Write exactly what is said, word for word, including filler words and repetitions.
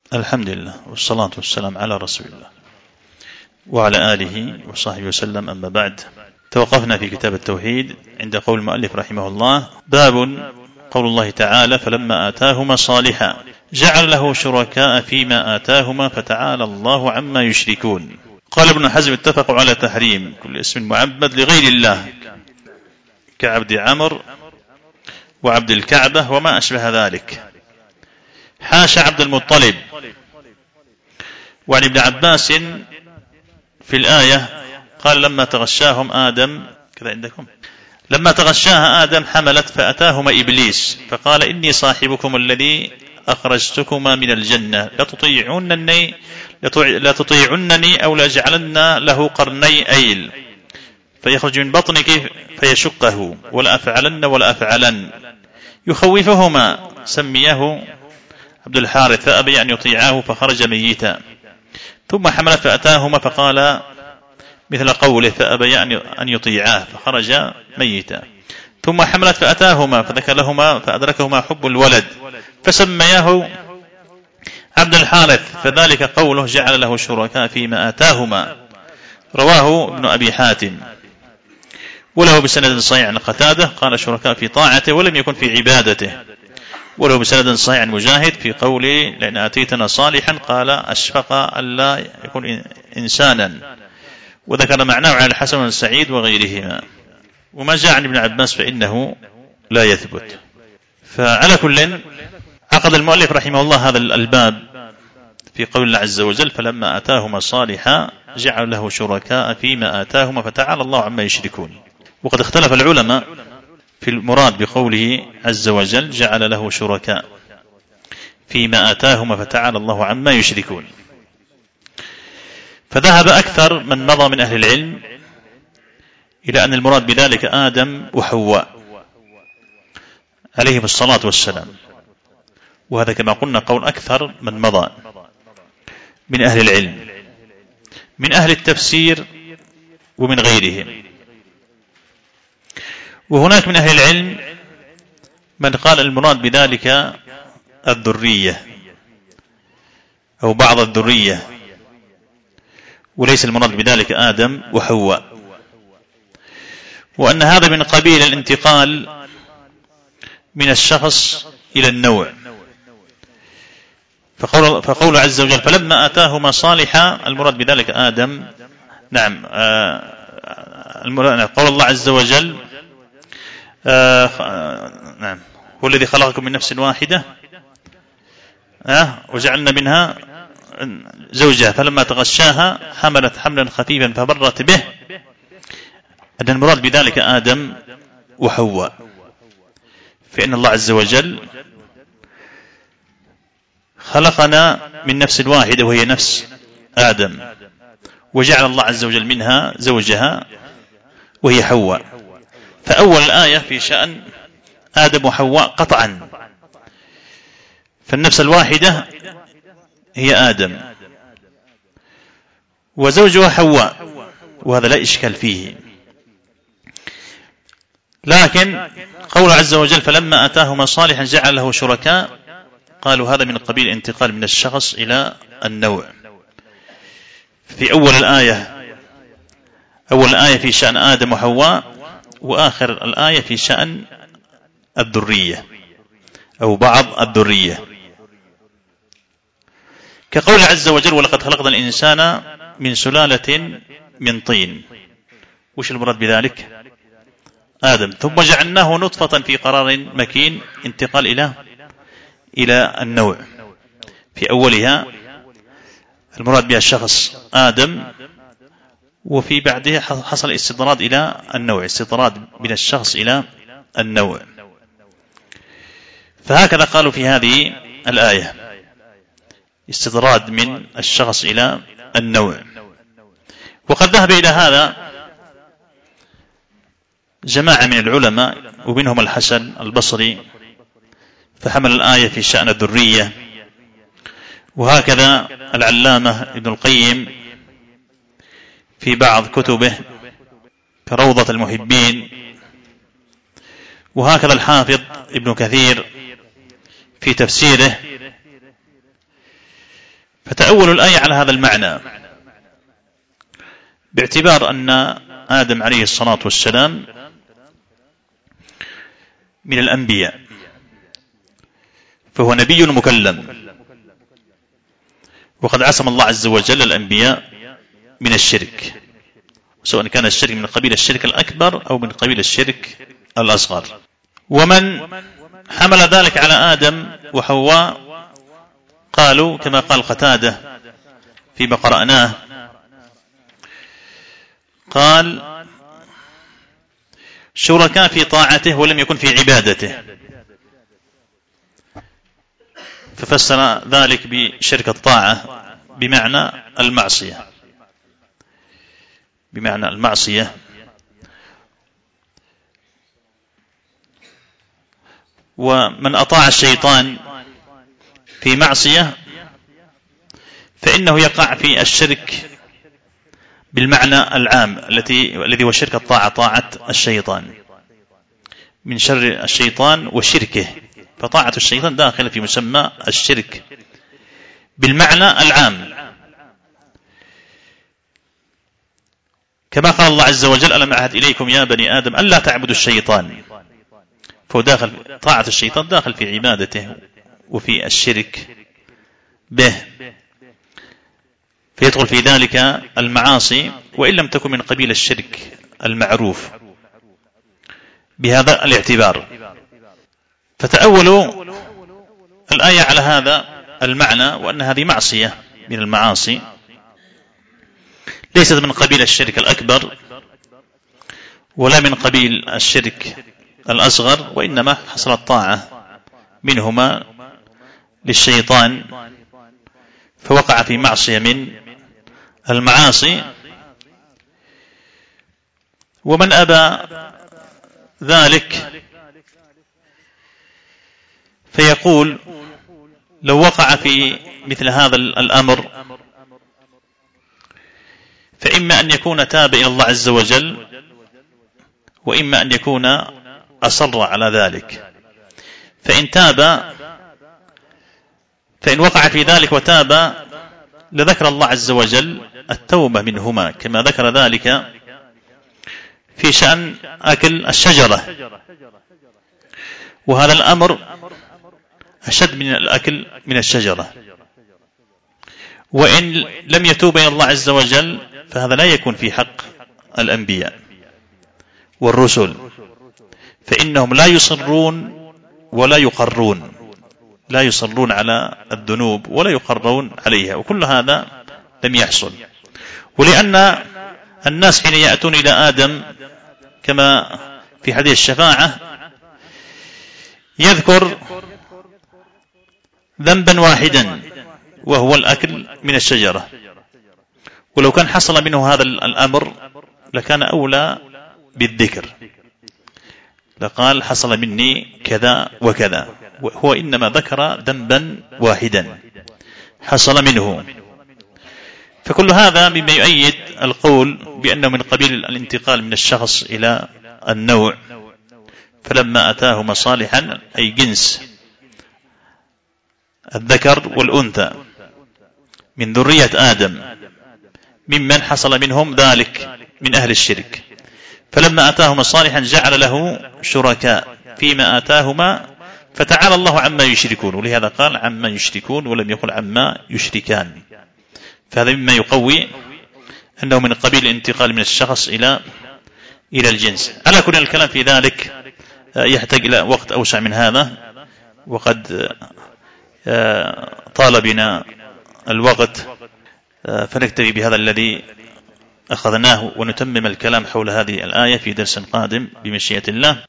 الحمد لله والصلاة والسلام على رسول الله وعلى آله وصحبه وسلم. أما بعد، توقفنا في كتاب التوحيد عند قول المؤلف رحمه الله: باب قول الله تعالى: فلما آتاهما صالحا جعل له شركاء فيما آتاهما فتعالى الله عما يشركون. قال ابن حزم: اتفقوا على تحريم كل اسم معبد لغير الله كعبد عمرو وعبد الكعبة وما أشبه ذلك، حاشا عبد المطلب. وعن ابن عباس في الآية قال: لما تغشاهم آدم كذا عندكم لما تغشاها آدم حملت فأتاهما إبليس فقال: إني صاحبكم الذي أخرجتكما من الجنة لتطيعونني لا تطيعنني أو لأجعلن له قرني أيل فيخرج من بطنك فيشقه ولا أفعلن ولا أفعلن يخوفهما، سميه عبد الحارث فأبي أن يطيعه فخرج ميتا. ثم حملت فأتاهما فقال مثل قوله فأبي أن يطيعاه فخرج ميتا. ثم حملت فأتاهما فذكر لهما فأدركهما حب الولد فسمياه عبد الحارث، فذلك قوله جعل له شركاء فيما آتاهما. رواه ابن أبي حاتم وله بسند صحيح عن قتادة قال: شركاء في طاعته ولم يكن في عبادته. وله بسند صحيح عن مجاهد في قوله: لأن أتيتنا صالحا قال: أشفق ألا يكون إنسانا. وذكر معناه على الحسن بن سعيد وغيرهما. وما جاء عن ابن عباس فإنه لا يثبت. فعلى كل، عقد المؤلف رحمه الله هذا الباب في قول الله عز وجل: فلما آتاهما صالحا جعل له شركاء فيما آتاهما فتعالى الله عما يشركون. وقد اختلف العلماء في المراد بقوله عز وجل: جعل له شركاء فيما آتاهما فتعالى الله عما يشركون. فذهب أكثر من مضى من أهل العلم إلى أن المراد بذلك آدم وحواء عليهم الصلاة والسلام، وهذا كما قلنا قول أكثر من مضى من أهل العلم من أهل التفسير ومن غيرهم. وهناك من أهل العلم من قال المراد بذلك الذرية أو بعض الذرية، وليس المراد بذلك آدم وحواء، وأن هذا من قبيل الانتقال من الشخص إلى النوع. فقول, فقول عز وجل: فلما آتاهما صالحا، المراد بذلك آدم. نعم، قول الله عز وجل: آه نعم هو الذي خلقكم من نفس واحدة آه وجعلنا منها زوجها فلما تغشاها حملت حملا خفيفا فبرت به، أن المراد بذلك آدم وحواء. فإن الله عز وجل خلقنا من نفس واحدة وهي نفس آدم، وجعل الله عز وجل منها زوجها وهي حواء. فأول الآية في شأن آدم وحواء قطعا، فالنفس الواحدة هي آدم وزوجها حواء، وهذا لا إشكال فيه. لكن قول عز وجل: فلما آتاهما صالحا جعل له شركاء، قالوا هذا من قبيل انتقال من الشخص إلى النوع. في أول الآية أول الآية في شأن آدم وحواء، وآخر الآية في شأن الذرية أو بعض الذرية، كقول عز وجل: ولقد خلقنا الإنسان من سلالة من طين. وش المراد بذلك؟ آدم. ثم جعلناه نطفة في قرار مكين، انتقال إلى إلى النوع. في أولها المراد بها الشخص آدم، وفي بعدها حصل استطراد إلى النوع، استطراد من الشخص إلى النوع. فهكذا قالوا في هذه الآية: استطراد من الشخص إلى النوع. وقد ذهب إلى هذا جماعة من العلماء ومنهم الحسن البصري، فحمل الآية في شأن الذرية. وهكذا العلامة ابن القيم في بعض كتبه كروضة المحبين، وهكذا الحافظ ابن كثير في تفسيره فتأول الآية على هذا المعنى باعتبار أن آدم عليه الصلاة والسلام من الأنبياء، فهو نبي مكلم، وقد عصم الله عز وجل الأنبياء من الشرك، سواء كان الشرك من قبيل الشرك الأكبر أو من قبيل الشرك الأصغر. ومن حمل ذلك على آدم وحواء قالوا كما قال قتادة فيما قرأناه، قال شركاء في طاعته ولم يكن في عبادته، ففسر ذلك بشرك الطاعة بمعنى المعصية، بمعنى المعصية. ومن أطاع الشيطان في معصية فإنه يقع في الشرك بالمعنى العام التي الذي هو شرك الطاعة، طاعة الشيطان، من شر الشيطان وشركه، فطاعة الشيطان داخل في مسمى الشرك بالمعنى العام، كما قال الله عز وجل ألم أعهد إليكم يا بني آدم ألا تعبدوا الشيطان، فهو داخل طاعة الشيطان داخل في عبادته وفي الشرك به، فيدخل في ذلك المعاصي وإن لم تكن من قبيل الشرك المعروف بهذا الاعتبار. فتأولوا الآية على هذا المعنى، وأن هذه معصية من المعاصي ليست من قبيل الشرك الأكبر ولا من قبيل الشرك الأصغر، وإنما حصلت طاعة منهما للشيطان فوقع في معصية من المعاصي. ومن أبى ذلك فيقول لو وقع في مثل هذا الأمر فإما أن يكون تاب إلى الله عز وجل، وإما أن يكون أصر على ذلك. فإن تاب، فإن وقع في ذلك وتاب لذكر الله عز وجل التوبة منهما، كما ذكر ذلك في شأن أكل الشجرة، وهذا الأمر أشد من الأكل من الشجرة. وإن لم يتوب إلى الله عز وجل فهذا لا يكون في حق الأنبياء والرسل، فإنهم لا يصرون ولا يقرون، لا يصرون على الذنوب ولا يقرون عليها، وكل هذا لم يحصل. ولأن الناس حين يأتون إلى آدم كما في حديث الشفاعة يذكر ذنبا واحدا وهو الأكل من الشجرة، ولو كان حصل منه هذا الأمر لكان أولى بالذكر، لقال حصل مني كذا وكذا، وهو إنما ذكر ذنبا واحدا حصل منه. فكل هذا مما يؤيد القول بأنه من قبيل الانتقال من الشخص إلى النوع، فلما أتاهما صالحا أي جنس الذكر والأنثى من ذرية آدم ممن حصل منهم ذلك من أهل الشرك، فلما أتاهما صالحا جعل له شركاء فيما آتاهما فتعالى الله عما يشركون، ولهذا قال عما يشركون ولم يقل عما يشركان. فهذا مما يقوي أنه من قبيل الانتقال من الشخص إلى إلى الجنس. على كل الكلام في ذلك يحتاج إلى وقت أوسع من هذا، وقد طال بنا الوقت، فنكتفي بهذا الذي أخذناه ونتمم الكلام حول هذه الآية في درس قادم بمشيئة الله.